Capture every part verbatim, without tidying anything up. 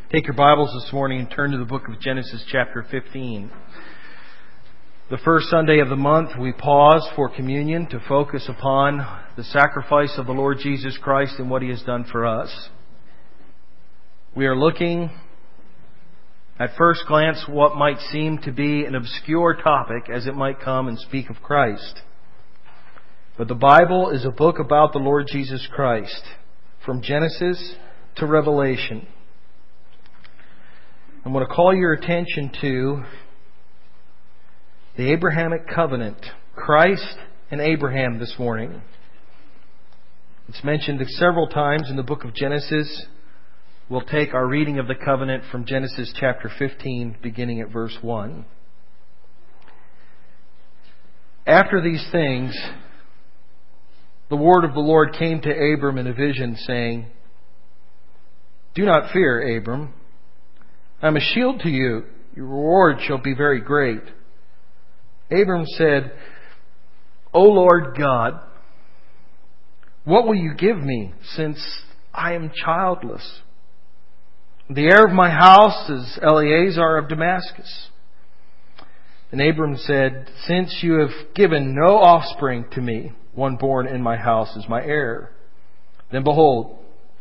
Take your Bibles this morning and turn to the book of Genesis chapter fifteen. The first Sunday of the month, we pause for communion to focus upon the sacrifice of the Lord Jesus Christ and what He has done for us. We are looking, at first glance, what might seem to be an obscure topic as it might come and speak of Christ. But the Bible is a book about the Lord Jesus Christ, from Genesis to Revelation. I want to call your attention to the Abrahamic covenant, Christ and Abraham this morning. It's mentioned several times in the book of Genesis. We'll take our reading of the covenant from Genesis chapter fifteen, beginning at verse one. After these things, the word of the Lord came to Abram in a vision, saying, "Do not fear, Abram. I am a shield to you. Your reward shall be very great." Abram said, "O Lord God, what will you give me, since I am childless? The heir of my house is Eleazar of Damascus." And Abram said, "Since you have given no offspring to me, one born in my house is my heir." Then behold,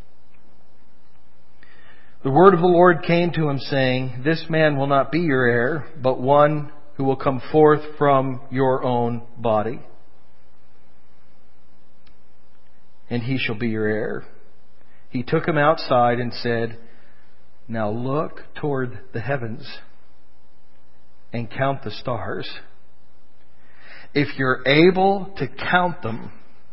the word of the Lord came to him, saying, "This man will not be your heir, but one who will come forth from your own body, and he shall be your heir." He took him outside and said, "Now look toward the heavens and count the stars, if you're able to count them."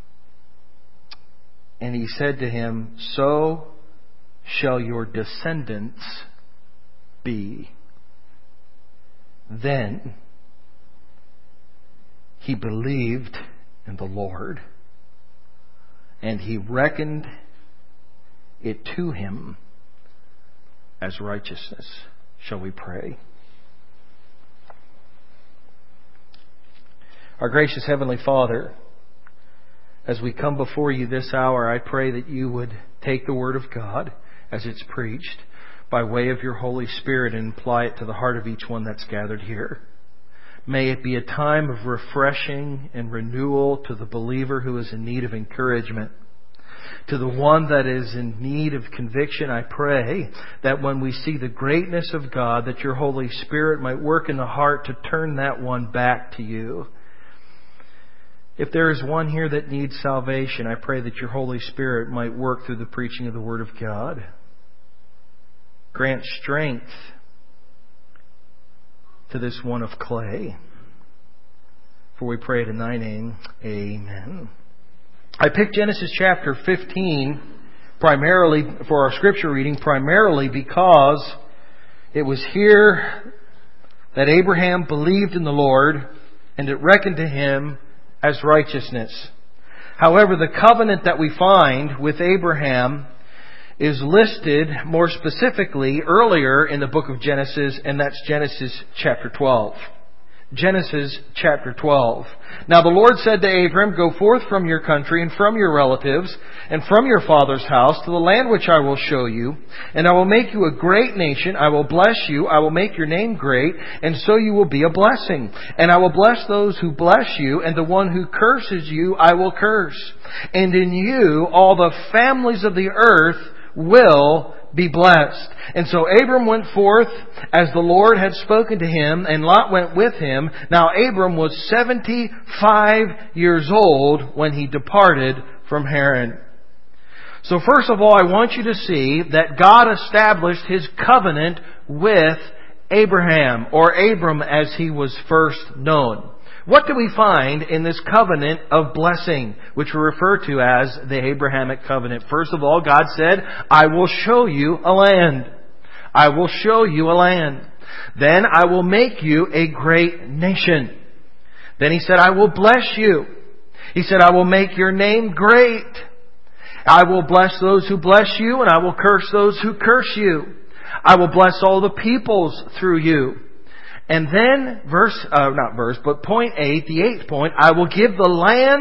And he said to him, "So shall your descendants be." Then he believed in the Lord, and He reckoned it to him as righteousness. Shall we pray? Our gracious Heavenly Father, as we come before You this hour, I pray that You would take the Word of God as it's preached by way of Your Holy Spirit and apply it to the heart of each one that's gathered here. May it be a time of refreshing and renewal to the believer who is in need of encouragement. To the one that is in need of conviction, I pray that when we see the greatness of God, that Your Holy Spirit might work in the heart to turn that one back to You. If there is one here that needs salvation, I pray that Your Holy Spirit might work through the preaching of the Word of God. Grant strength to this one of clay. For we pray it in Thy name. Amen. I picked Genesis chapter fifteen primarily for our scripture reading, primarily because it was here that Abraham believed in the Lord and it reckoned to him as righteousness. However, the covenant that we find with Abraham is listed more specifically earlier in the book of Genesis, and that's Genesis chapter twelve. Genesis chapter twelve. "Now the Lord said to Abram, Go forth from your country and from your relatives and from your father's house to the land which I will show you, and I will make you a great nation. I will bless you. I will make your name great, and so you will be a blessing. And I will bless those who bless you, and the one who curses you I will curse. And in you all the families of the earth will be blessed." And so Abram went forth as the Lord had spoken to him, and Lot went with him. Now Abram was seventy-five years old when he departed from Haran. So first of all, I want you to see that God established His covenant with Abraham, or Abram as he was first known. What do we find in this covenant of blessing, which we refer to as the Abrahamic covenant? First of all, God said, "I will show you a land. I will show you a land. Then I will make you a great nation." Then He said, "I will bless you." He said, "I will make your name great. I will bless those who bless you, and I will curse those who curse you. I will bless all the peoples through you." And then verse, uh, not verse, but point eight, the eighth point, "I will give the land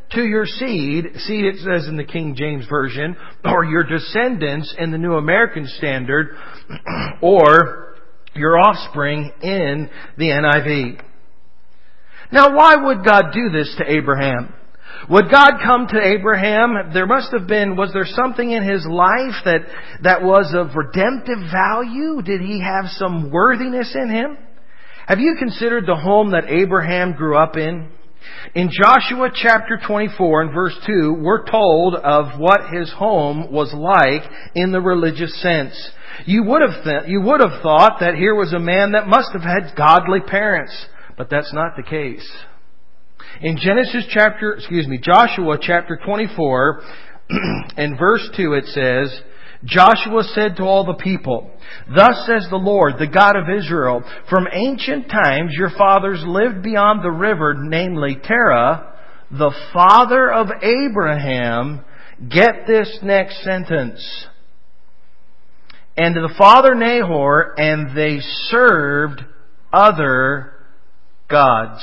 to your seed, seed it says in the King James Version, or your descendants in the New American Standard, or your offspring in the N I V. Now, why would God do this to Abraham? Would God come to Abraham? There must have been, was there something in his life that, that was of redemptive value? Did he have some worthiness in him? Have you considered the home that Abraham grew up in? In Joshua chapter twenty-four and verse two, we're told of what his home was like in the religious sense. You would have th- you would have thought that here was a man that must have had godly parents, but that's not the case. In Genesis chapter, excuse me, Joshua chapter twenty-four and verse two it says, Joshua said to all the people, "Thus says the Lord, the God of Israel, from ancient times your fathers lived beyond the river, namely Terah, the father of Abraham." Get this next sentence. "And to the father Nahor, and they served other gods."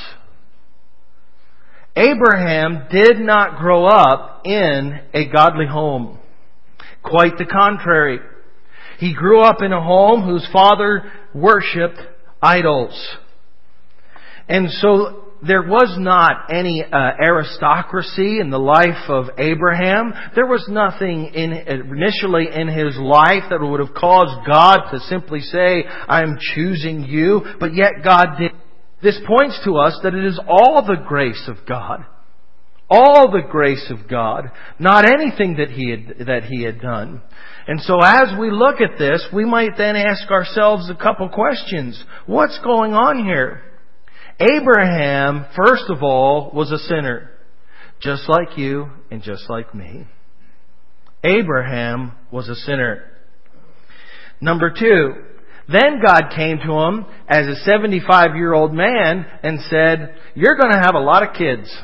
Abraham did not grow up in a godly home. Quite the contrary. He grew up in a home whose father worshipped idols. And so there was not any uh, aristocracy in the life of Abraham. There was nothing in, initially in his life that would have caused God to simply say, "I am choosing you," but yet God did. This points to us that it is all the grace of God. All the grace of God, not anything that he had, that he had done. And so as we look at this, we might then ask ourselves a couple questions. What's going on here? Abraham, first of all, was a sinner. Just like you and just like me. Abraham was a sinner. Number two, then God came to him as a seventy-five-year-old man and said, "You're going to have a lot of kids."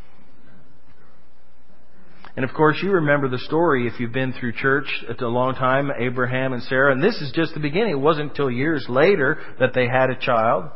And of course, you remember the story if you've been through church a long time, Abraham and Sarah. And this is just the beginning. It wasn't until years later that they had a child.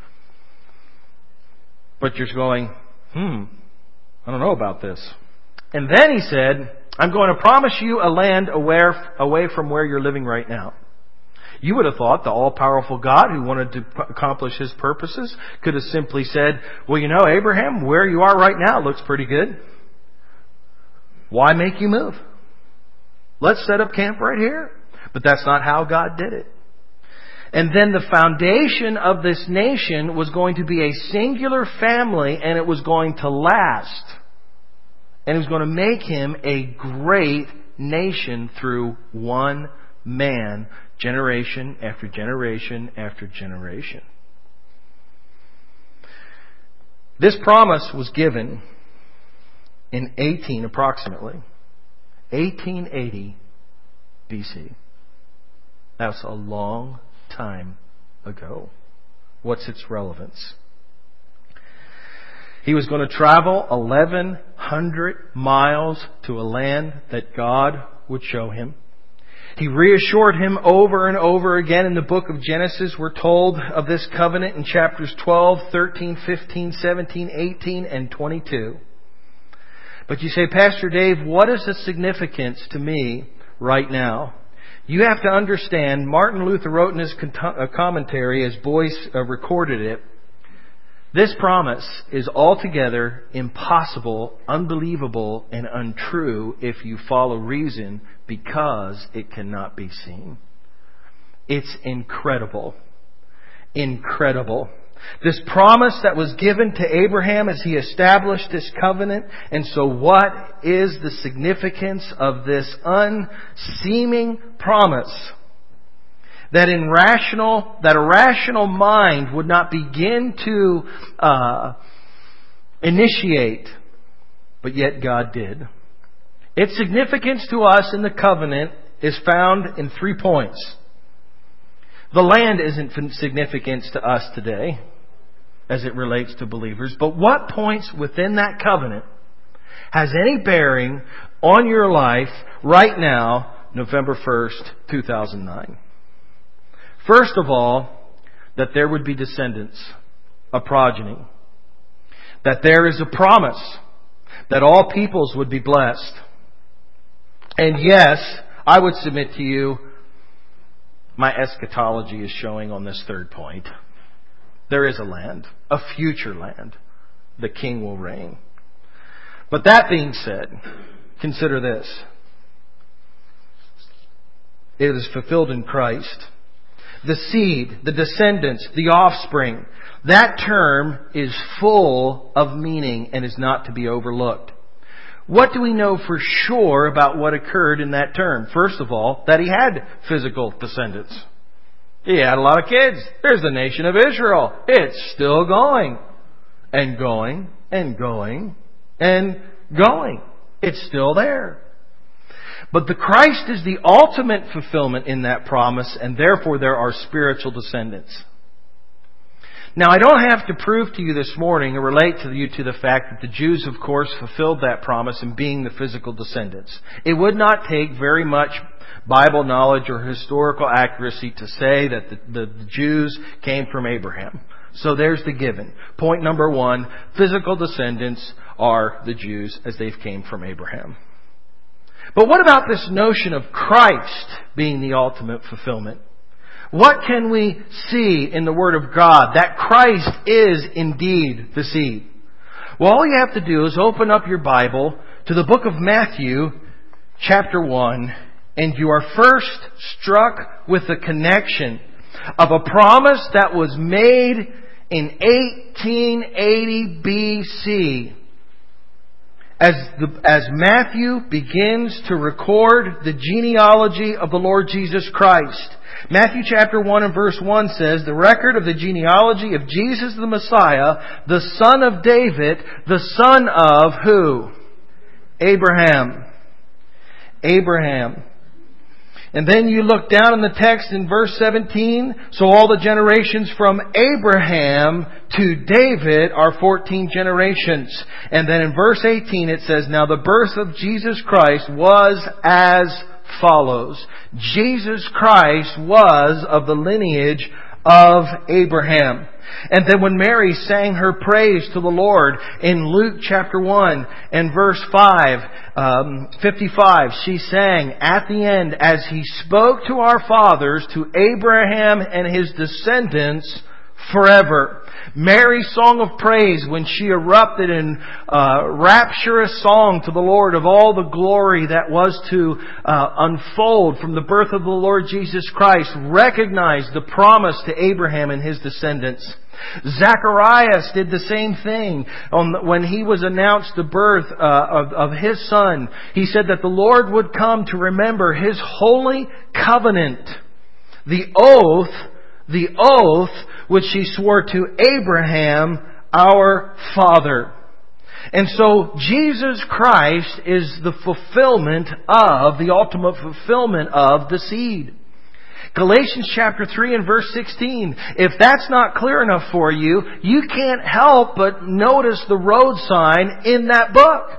But you're going, hmm, I don't know about this. And then he said, "I'm going to promise you a land away from where you're living right now." You would have thought the all-powerful God who wanted to accomplish His purposes could have simply said, "Well, you know, Abraham, where you are right now looks pretty good. Why make you move? Let's set up camp right here." But that's not how God did it. And then the foundation of this nation was going to be a singular family, and it was going to last. And it was going to make him a great nation through one man, generation after generation after generation. This promise was given in eighteen, approximately, eighteen eighty B C. That's a long time ago. What's its relevance? He was going to travel eleven hundred miles to a land that God would show him. He reassured him over and over again in the book of Genesis. We're told of this covenant in chapters twelve, thirteen, fifteen, seventeen, eighteen, and twenty-two. But you say, "Pastor Dave, what is the significance to me right now?" You have to understand, Martin Luther wrote in his commentary, as Boyce recorded it, this promise is altogether impossible, unbelievable, and untrue if you follow reason, because it cannot be seen. It's incredible. Incredible. This promise that was given to Abraham as he established this covenant. And so what is the significance of this unseeming promise? That in rational, that a rational mind would not begin to uh, initiate, but yet God did. Its significance to us in the covenant is found in three points. The land isn't significant to us today as it relates to believers, but what points within that covenant has any bearing on your life right now, November first, two thousand nine? First of all, that there would be descendants, a progeny. That there is a promise that all peoples would be blessed. And yes, I would submit to you, my eschatology is showing on this third point. There is a land, a future land. The King will reign. But that being said, consider this. It is fulfilled in Christ. The seed, the descendants, the offspring. That term is full of meaning and is not to be overlooked. What do we know for sure about what occurred in that term? First of all, that he had physical descendants. He had a lot of kids. There's the nation of Israel. It's still going. And going. And going. And going. It's still there. But the Christ is the ultimate fulfillment in that promise, and therefore there are spiritual descendants. Now, I don't have to prove to you this morning or relate to you to the fact that the Jews, of course, fulfilled that promise in being the physical descendants. It would not take very much Bible knowledge or historical accuracy to say that the, the, the Jews came from Abraham. So there's the given. Point number one, physical descendants are the Jews as they've came from Abraham. But what about this notion of Christ being the ultimate fulfillment? What can we see in the Word of God that Christ is indeed the seed? Well, all you have to do is open up your Bible to the book of Matthew, chapter one, and you are first struck with the connection of a promise that was made in eighteen eighty B C. As, the, as Matthew begins to record the genealogy of the Lord Jesus Christ. Matthew chapter one and verse one says, the record of the genealogy of Jesus the Messiah, the son of David, the son of who? Abraham. Abraham. And then you look down in the text in verse seventeen. So all the generations from Abraham to David are fourteen generations. And then in verse eighteen it says, now the birth of Jesus Christ was as follows. Jesus Christ was of the lineage of Abraham. And then when Mary sang her praise to the Lord in Luke chapter one and verse five, um, fifty-five, she sang at the end, as He spoke to our fathers, to Abraham and his descendants forever. Mary's song of praise when she erupted in uh, rapturous song to the Lord of all the glory that was to uh, unfold from the birth of the Lord Jesus Christ, recognized the promise to Abraham and his descendants. Zacharias did the same thing on, when he was announced the birth uh, of, of his son. He said that the Lord would come to remember His holy covenant, the oath, the oath which He swore to Abraham, our father. And so Jesus Christ is the fulfillment of, the ultimate fulfillment of the seed. Galatians chapter three and verse sixteen. If that's not clear enough for you, you can't help but notice the road sign in that book.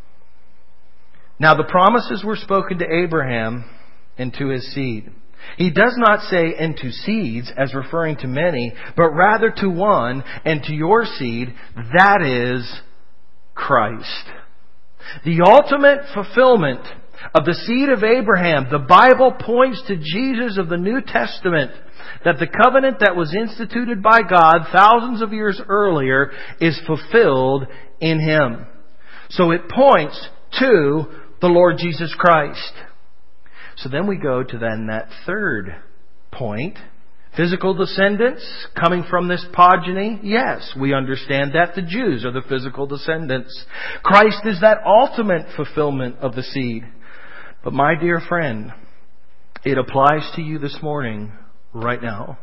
Now the promises were spoken to Abraham and to his seed. He does not say into seeds as referring to many, but rather to one, and to your seed, that is Christ. The ultimate fulfillment of the seed of Abraham. The Bible points to Jesus of the New Testament, that the covenant that was instituted by God thousands of years earlier is fulfilled in Him. So it points to the Lord Jesus Christ. So then we go to then that third point. Physical descendants coming from this progeny? Yes, we understand that the Jews are the physical descendants. Christ is that ultimate fulfillment of the seed. But my dear friend, it applies to you this morning, right now.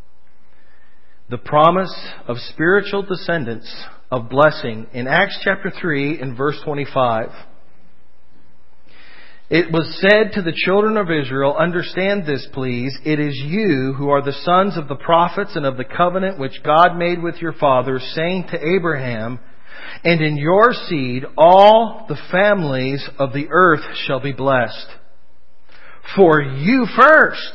The promise of spiritual descendants of blessing in Acts chapter three and verse twenty-five. It was said to the children of Israel, understand this please, it is you who are the sons of the prophets and of the covenant which God made with your fathers, saying to Abraham, and in your seed all the families of the earth shall be blessed. For you first,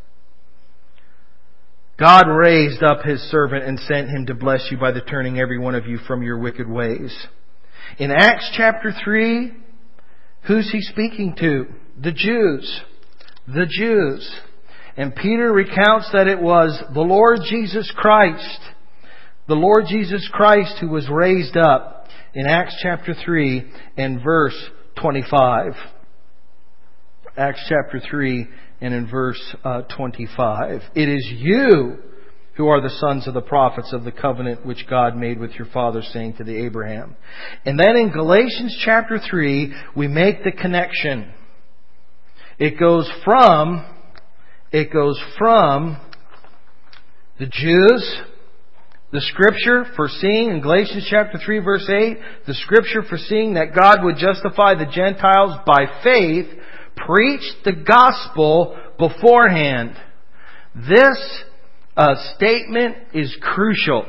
God raised up His servant and sent him to bless you by the turning every one of you from your wicked ways. In Acts chapter three, who's he speaking to? The Jews. The Jews. And Peter recounts that it was the Lord Jesus Christ, the Lord Jesus Christ who was raised up in Acts chapter three and verse twenty-five. Acts chapter three and in verse uh, twenty-five. It is you who are the sons of the prophets of the covenant which God made with your fathers, saying to the Abraham. And then in Galatians chapter three, we make the connection. It goes from, it goes from the Jews, the Scripture foreseeing in Galatians chapter three verse eight, the Scripture foreseeing that God would justify the Gentiles by faith, preached the gospel beforehand. This uh, statement is crucial.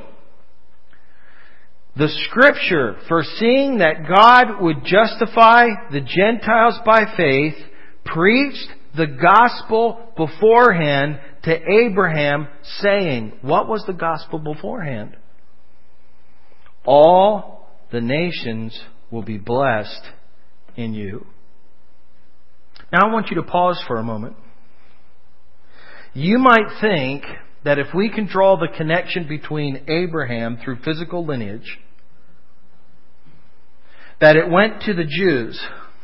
The Scripture foreseeing that God would justify the Gentiles by faith, preached the gospel beforehand to Abraham, saying, what was the gospel beforehand? All the nations will be blessed in you. Now I want you to pause for a moment. You might think that if we can draw the connection between Abraham through physical lineage, that it went to the Jews,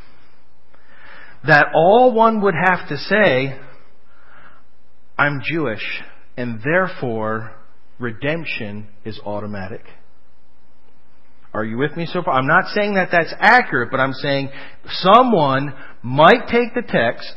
that all one would have to say, I'm Jewish, and therefore redemption is automatic. Are you with me so far? I'm not saying that that's accurate, but I'm saying someone might take the text,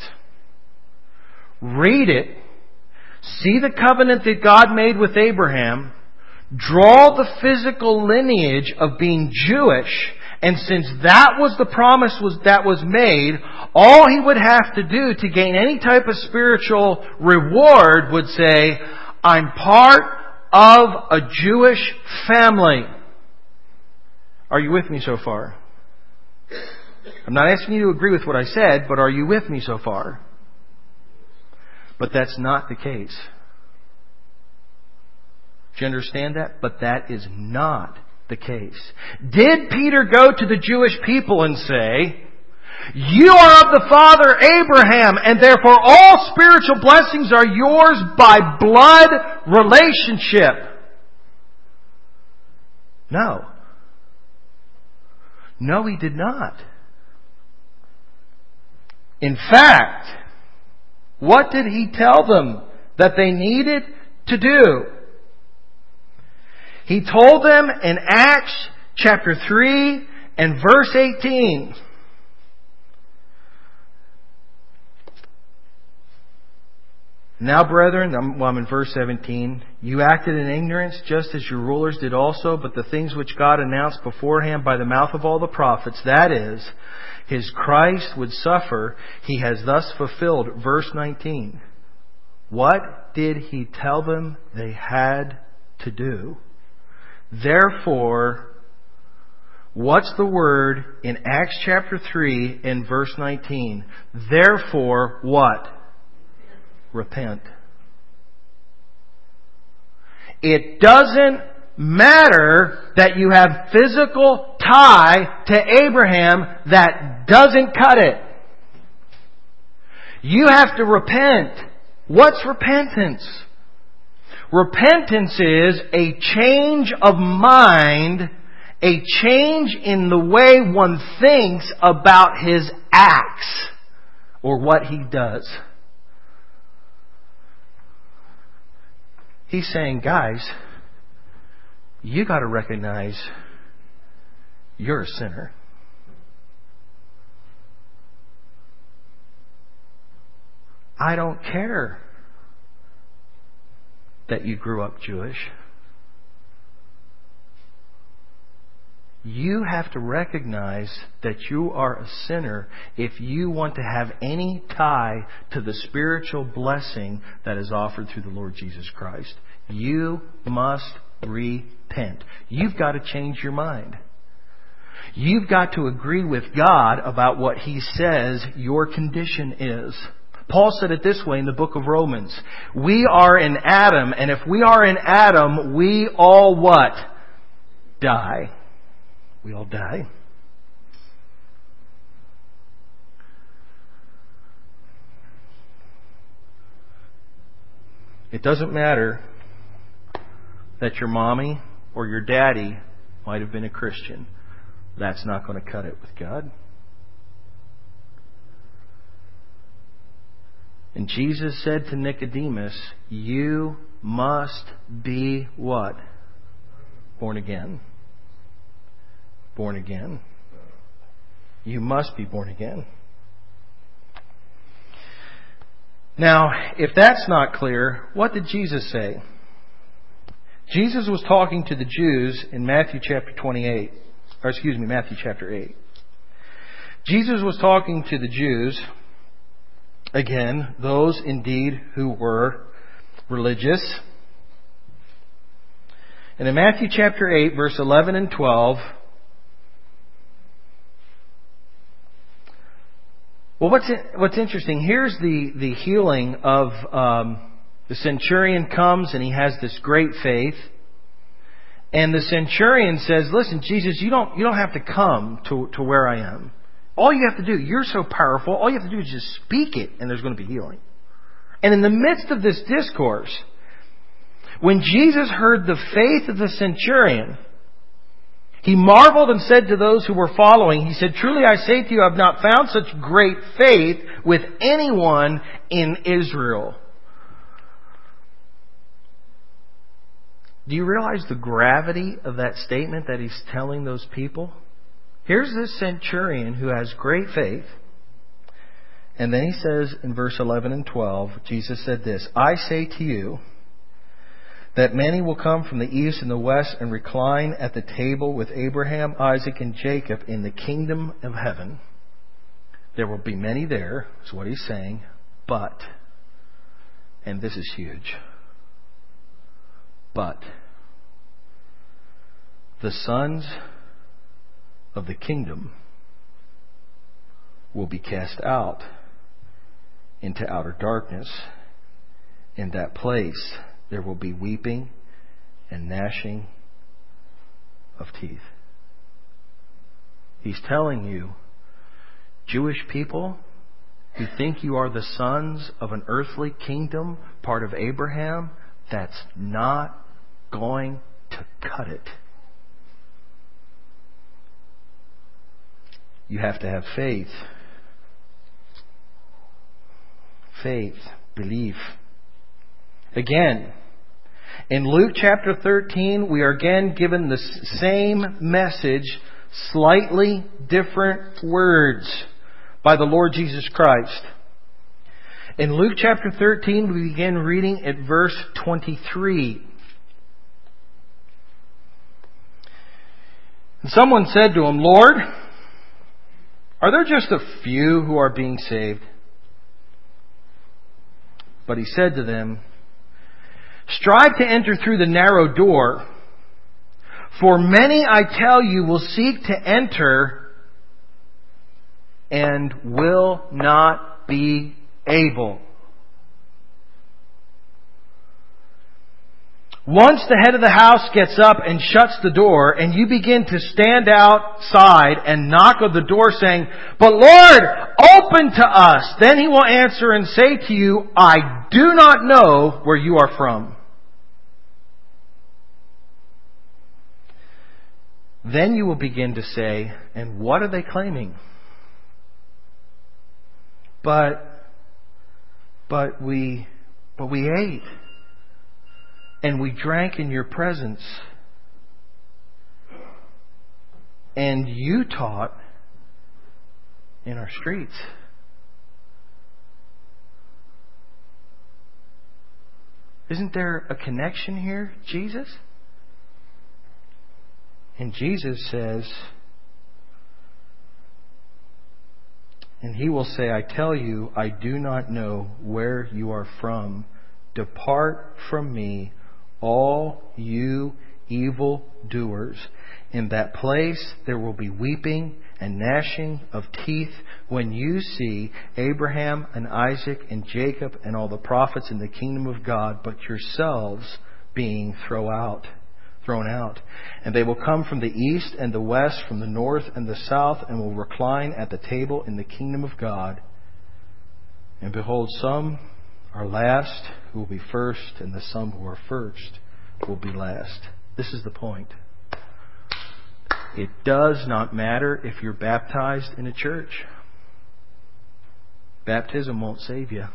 read it, see the covenant that God made with Abraham, draw the physical lineage of being Jewish, and since that was the promise was, that was made, all he would have to do to gain any type of spiritual reward would say, I'm part of a Jewish family. Are you with me so far? I'm not asking you to agree with what I said, but are you with me so far? But that's not the case. Do you understand that? But that is not the case. Did Peter go to the Jewish people and say, you are of the father Abraham, and therefore all spiritual blessings are yours by blood relationship? No. No, he did not. In fact, what did he tell them that they needed to do? He told them in Acts chapter three and verse eighteen. Now, brethren, I'm, well, I'm in verse seventeen. You acted in ignorance just as your rulers did also, but the things which God announced beforehand by the mouth of all the prophets, that is, His Christ would suffer, He has thus fulfilled. Verse nineteen. What did He tell them they had to do? Therefore, what's the word in Acts chapter three and verse nineteen? Therefore, what? Repent. It doesn't matter that you have physical tie to Abraham, that doesn't cut it. You have to repent. What's repentance? Repentance is a change of mind, a change in the way one thinks about his acts or what he does. He's saying, guys, you got to recognize you're a sinner. I don't care that you grew up Jewish. You have to recognize that you are a sinner if you want to have any tie to the spiritual blessing that is offered through the Lord Jesus Christ. You must repent. You've got to change your mind. You've got to agree with God about what He says your condition is. Paul said it this way in the book of Romans. We are in Adam, and if we are in Adam, we all what? Die. We all die. It doesn't matter that your mommy or your daddy might have been a Christian. That's not going to cut it with God. And Jesus said to Nicodemus, you must be what? Born again. Born again. You must be born again. Now, if that's not clear, what did Jesus say? Jesus was talking to the Jews in Matthew chapter twenty-eight. Or excuse me, Matthew chapter eight. Jesus was talking to the Jews, again, those indeed who were religious. And in Matthew chapter eight, verse eleven and twelve, well, what's what's interesting, here's the, the healing of um, the centurion comes and he has this great faith. And the centurion says, listen, Jesus, you don't you don't have to come to, to where I am. All you have to do, you're so powerful, all you have to do is just speak it and there's going to be healing. And in the midst of this discourse, when Jesus heard the faith of the centurion, he marveled and said to those who were following, he said, truly I say to you, I have not found such great faith with anyone in Israel. Do you realize the gravity of that statement that he's telling those people? Here's this centurion who has great faith. And then he says in verse eleven and twelve, Jesus said this, I say to you that many will come from the east and the west and recline at the table with Abraham, Isaac, and Jacob in the kingdom of heaven. There will be many there, is what he's saying, but, and this is huge, but the sons of the kingdom will be cast out into outer darkness. In that place there will be weeping and gnashing of teeth. He's telling you, Jewish people who think you are the sons of an earthly kingdom, part of Abraham, that's not going to cut it. You have to have faith. Faith, belief. Again, in Luke chapter thirteen, we are again given the same message, slightly different words by the Lord Jesus Christ. In Luke chapter thirteen, we begin reading at verse twenty-three. And someone said to him, Lord, are there just a few who are being saved? But he said to them, strive to enter through the narrow door, for many, I tell you, will seek to enter and will not be able. Once the head of the house gets up and shuts the door, and you begin to stand outside and knock on the door saying, but Lord, open to us. Then he will answer and say to you, I do not know where you are from. Then you will begin to say, and what are they claiming? But, but we, but we ate. And we drank in your presence. And you taught in our streets. Isn't there a connection here, Jesus? And Jesus says, and he will say, I tell you, I do not know where you are from. Depart from me, all you evil doers. In that place there will be weeping and gnashing of teeth when you see Abraham and Isaac and Jacob and all the prophets in the kingdom of God, but yourselves being thrown out. Thrown out. And they will come from the east and the west, from the north and the south, and will recline at the table in the kingdom of God. And behold, some are last who will be first, and the some who are first will be last. This is the point. It does not matter if you're baptized in a church. Baptism won't save you.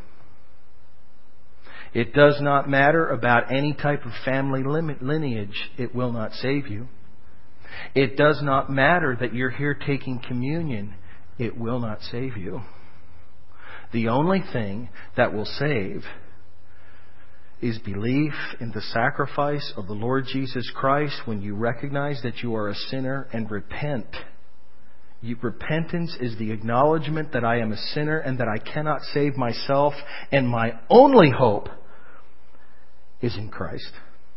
It does not matter about any type of family lineage. It will not save you. It does not matter that you're here taking communion. It will not save you. The only thing that will save is belief in the sacrifice of the Lord Jesus Christ when you recognize that you are a sinner and repent. You, repentance is the acknowledgement that I am a sinner and that I cannot save myself, and my only hope is in Christ.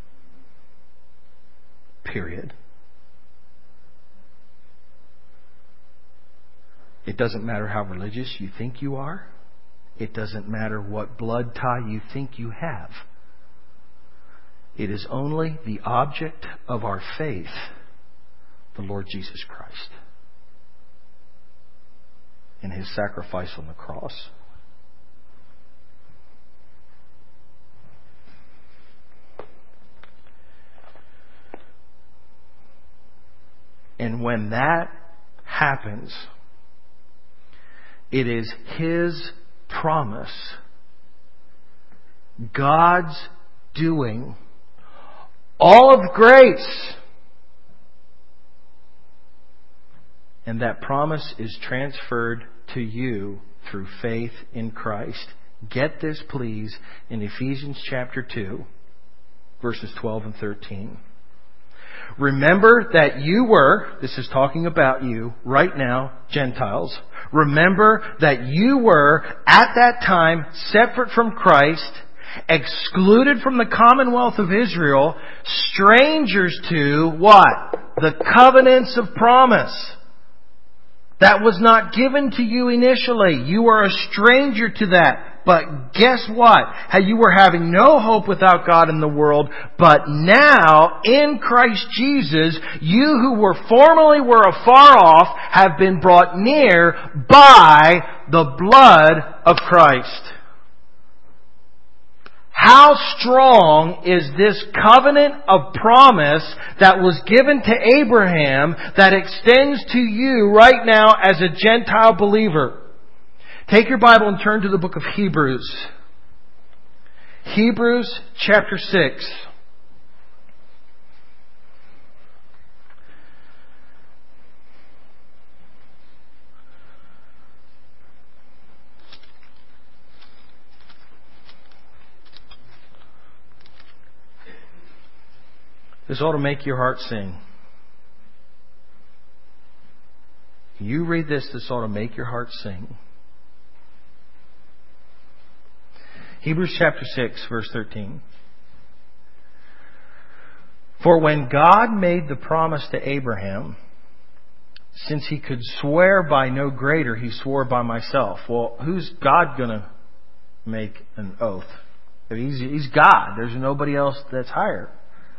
Period. It doesn't matter how religious you think you are. It doesn't matter what blood tie you think you have. It is only the object of our faith, the Lord Jesus Christ, and His sacrifice on the cross. And when that happens, it is His promise, God's doing, all of grace. And that promise is transferred to you through faith in Christ. Get this, please, in Ephesians chapter two, verses twelve and thirteen. Remember that you were, this is talking about you right now, Gentiles. Remember that you were at that time separate from Christ, excluded from the commonwealth of Israel, strangers to what? The covenants of promise. That was not given to you initially. You are a stranger to that. But guess what? How you were having no hope without God in the world, but now in Christ Jesus, you who were formerly were afar off have been brought near by the blood of Christ. How strong is this covenant of promise that was given to Abraham that extends to you right now as a Gentile believer? Take your Bible and turn to the book of Hebrews. Hebrews chapter six. This ought to make your heart sing. You read this, this ought to make your heart sing. Hebrews chapter six, verse thirteen. For when God made the promise to Abraham, since He could swear by no greater, He swore by myself. Well, who's God going to make an oath? He's, he's God. There's nobody else that's higher.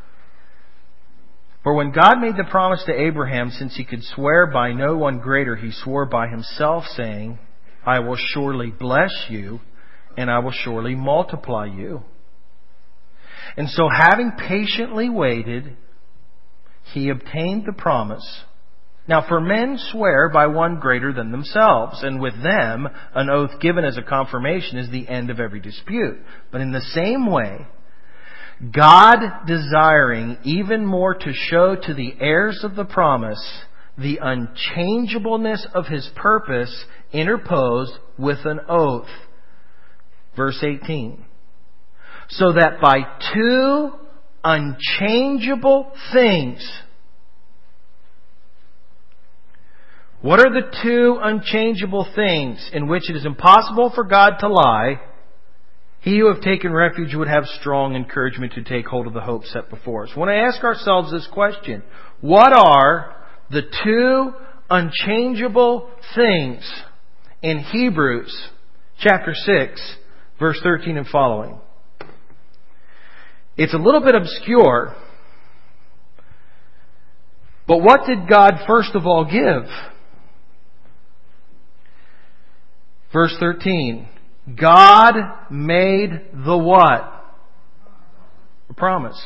For when God made the promise to Abraham, since He could swear by no one greater, He swore by Himself, saying, I will surely bless you, and I will surely multiply you. And so having patiently waited, He obtained the promise. Now for men swear by one greater than themselves, and with them an oath given as a confirmation is the end of every dispute. But in the same way, God, desiring even more to show to the heirs of the promise the unchangeableness of His purpose, interposed with an oath. Verse eighteen. So that by two unchangeable things. What are the two unchangeable things in which it is impossible for God to lie? He who have taken refuge would have strong encouragement to take hold of the hope set before us. When I ask ourselves this question, what are the two unchangeable things in Hebrews chapter six, verse thirteen and following? It's a little bit obscure, but what did God first of all give? Verse thirteen. God made the what? The promise.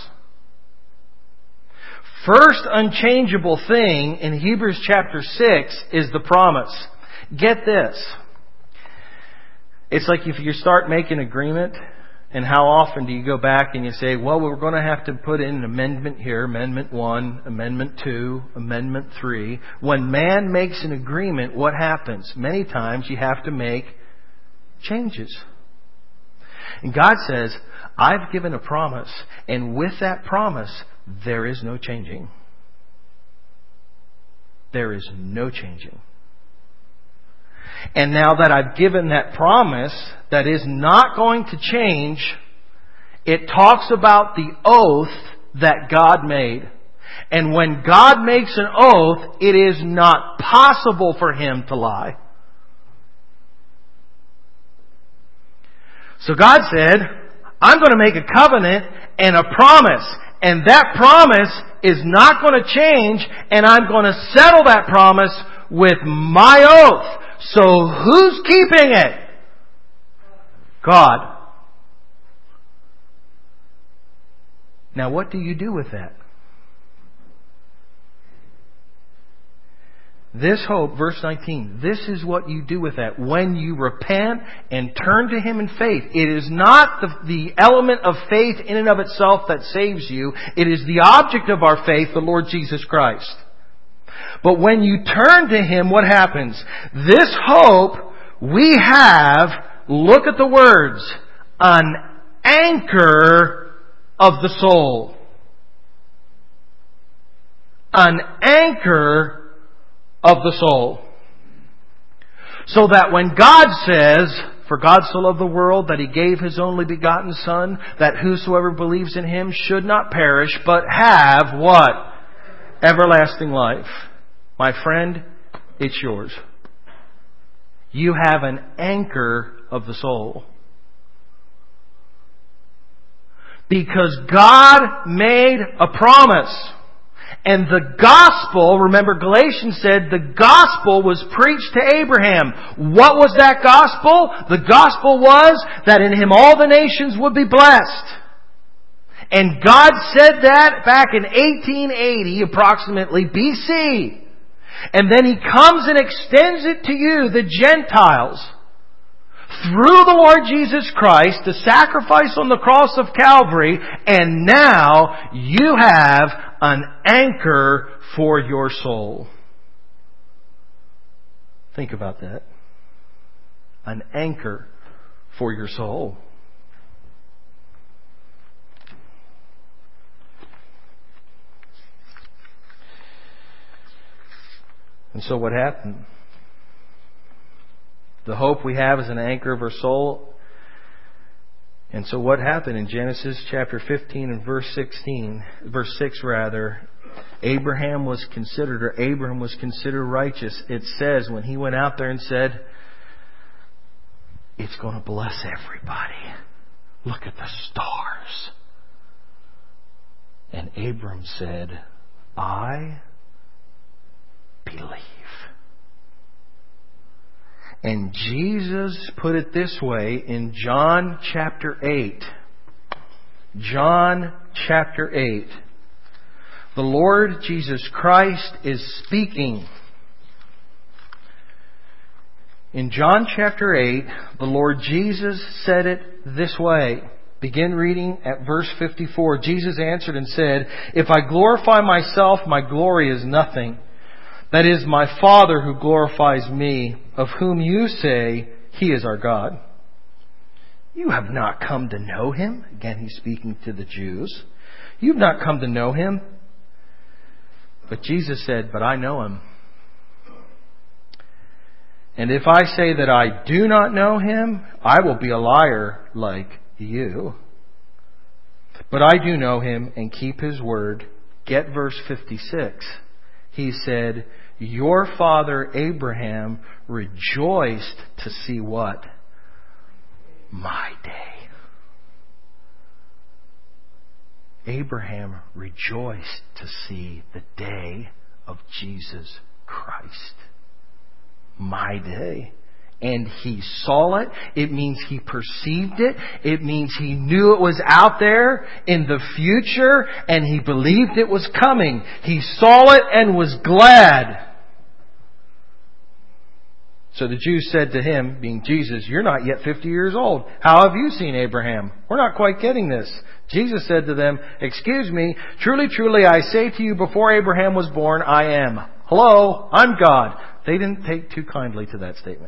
First unchangeable thing in Hebrews chapter six is the promise. Get this. It's like if you start making an agreement, and how often do you go back and you say, well, we're going to have to put in an amendment here, amendment one, amendment two, amendment three. When man makes an agreement, what happens? Many times you have to make changes. And God says, I've given a promise, and with that promise, there is no changing. There is no changing. And now that I've given that promise that is not going to change, it talks about the oath that God made. And when God makes an oath, it is not possible for Him to lie. So God said, I'm going to make a covenant and a promise. And that promise is not going to change, and I'm going to settle that promise with my oath. So who's keeping it? God. Now what do you do with that? This hope, verse nineteen, this is what you do with that. When you repent and turn to Him in faith, it is not the, the element of faith in and of itself that saves you. It is the object of our faith, the Lord Jesus Christ. But when you turn to Him, what happens? This hope we have, look at the words, an anchor of the soul. An anchor of the soul. So that when God says, for God so loved the world that He gave His only begotten Son, that whosoever believes in Him should not perish, but have what? Everlasting life. My friend, it's yours. You have an anchor of the soul. Because God made a promise. And the gospel, remember Galatians said, the gospel was preached to Abraham. What was that gospel? The gospel was that in Him all the nations would be blessed. And God said that back in eighteen eighty, approximately B C. And then He comes and extends it to you, the Gentiles, through the Lord Jesus Christ, the sacrifice on the cross of Calvary, and now you have an anchor for your soul. Think about that. An anchor for your soul. And so what happened? The hope we have is an anchor of our soul. And so what happened in Genesis chapter fifteen and verse sixteen, verse six rather, Abraham was considered, or Abraham was considered righteous. It says when he went out there and said, it's going to bless everybody. Look at the stars. And Abram said, I believe. And Jesus put it this way in John chapter eight. John chapter eight. The Lord Jesus Christ is speaking. In John chapter eight, the Lord Jesus said it this way. Begin reading at verse fifty-four. Jesus answered and said, if I glorify myself, my glory is nothing. That is my Father who glorifies me, of whom you say He is our God. You have not come to know Him. Again, He's speaking to the Jews. You've not come to know Him. But Jesus said, but I know Him. And if I say that I do not know Him, I will be a liar like you. But I do know Him and keep His word. Get verse fifty-six. He said, your father Abraham rejoiced to see what? My day. Abraham rejoiced to see the day of Jesus Christ. My day. and he saw it. It means he perceived it. It means he knew it was out there in the future and he believed it was coming. He saw it and was glad. So the Jews said to him, being Jesus, "You're not yet fifty years old. How have you seen Abraham? We're not quite getting this." Jesus said to them, "Excuse me, truly, truly, I say to you, before Abraham was born, I am." Hello, I'm God. They didn't take too kindly to that statement.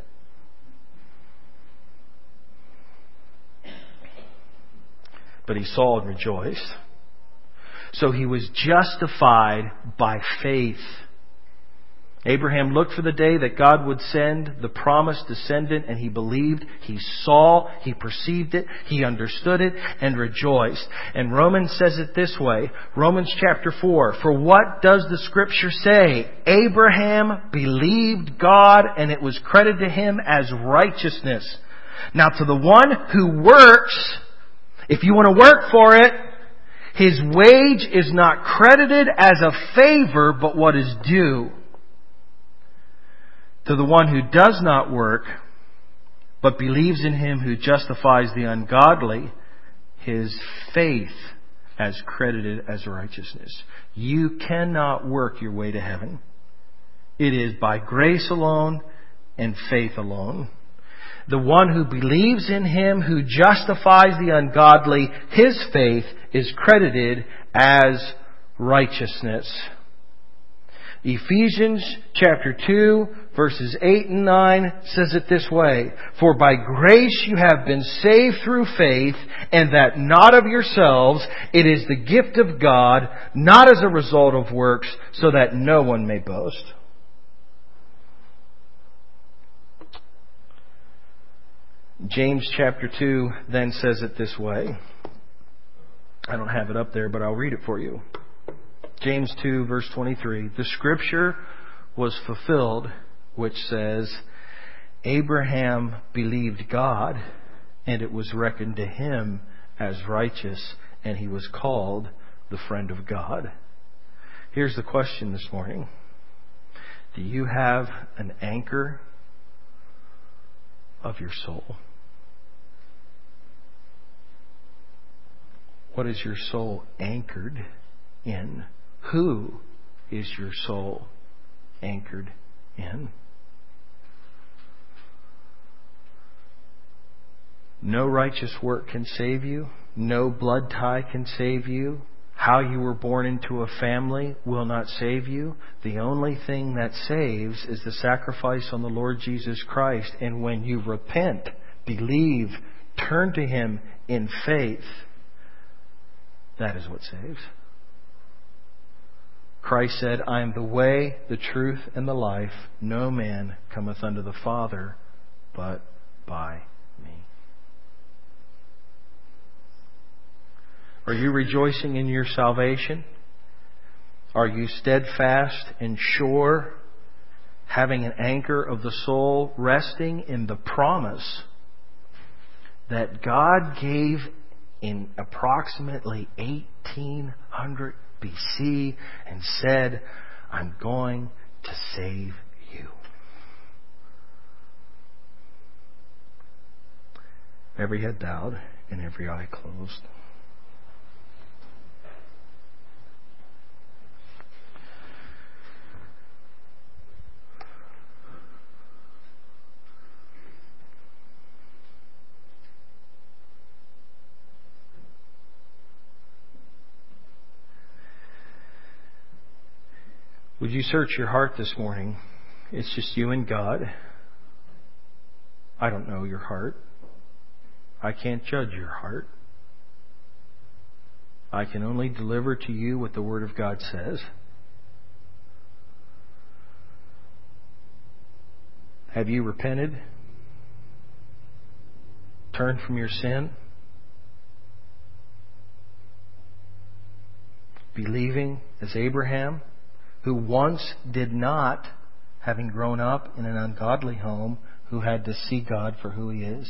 But he saw and rejoiced. So he was justified by faith. Abraham looked for the day that God would send the promised descendant, and he believed, he saw, he perceived it, he understood it, and rejoiced. And Romans says it this way, Romans chapter four, "For what does the Scripture say? Abraham believed God, and it was credited to him as righteousness." Now to the one who works, if you want to work for it, his wage is not credited as a favor, but what is due. To the one who does not work, but believes in him who justifies the ungodly, his faith as credited as righteousness. You cannot work your way to heaven. It is by grace alone and faith alone. The one who believes in him who justifies the ungodly, his faith is credited as righteousness. Ephesians chapter two, verses eight and nine says it this way, "For by grace you have been saved through faith, and that not of yourselves, it is the gift of God, not as a result of works, so that no one may boast." James chapter two then says it this way. I don't have it up there, but I'll read it for you. James two, verse twenty-three. "The Scripture was fulfilled, which says, Abraham believed God, and it was reckoned to him as righteous, and he was called the friend of God." Here's the question this morning. Do you have an anchor of your soul? What is your soul anchored in? Who is your soul anchored in? No righteous work can save you. No blood tie can save you. How you were born into a family will not save you. The only thing that saves is the sacrifice on the Lord Jesus Christ. And when you repent, believe, turn to Him in faith, that is what saves. Christ said, "I am the way, the truth, and the life. No man cometh unto the Father but by me." Are you rejoicing in your salvation? Are you steadfast and sure, having an anchor of the soul, resting in the promise that God gave in approximately eighteen hundred B C and said, "I'm going to save you"? Every head bowed and every eye closed. Would you search your heart this morning? It's just you and God. I don't know your heart. I can't judge your heart. I can only deliver to you what the Word of God says. Have you repented? Turned from your sin? Believing as Abraham, who once did not, having grown up in an ungodly home, who had to see God for who He is.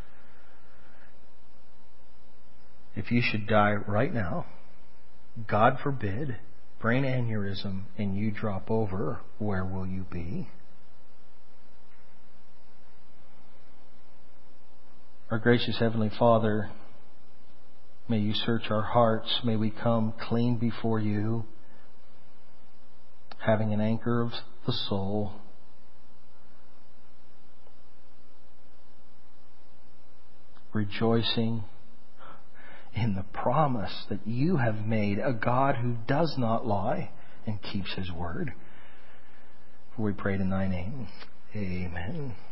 If you should die right now, God forbid, brain aneurysm, and you drop over, where will you be? Our gracious Heavenly Father, may You search our hearts. May we come clean before You, having an anchor of the soul. Rejoicing in the promise that You have made, a God who does not lie and keeps His word. For we pray in Thy name. Amen.